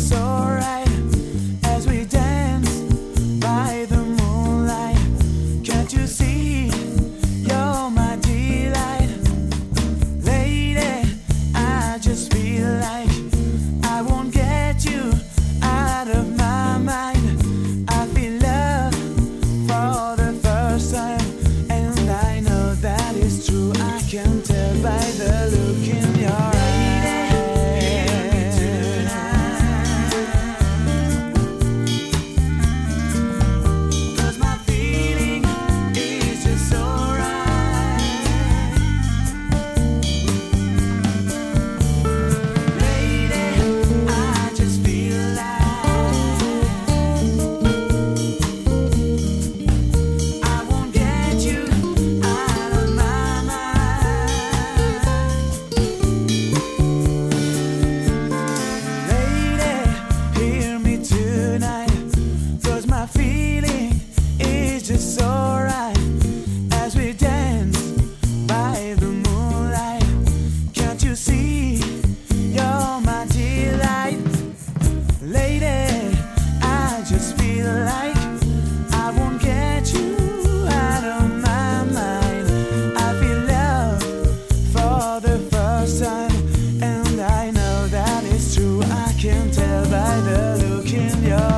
just alright as we dance by the moonlight. Can't you see you're my delight? Lady, I just feel like I won't get you out of my mind. I feel love for the first time, and I know that it's true. I can tell by the look in your eyes. By the look in your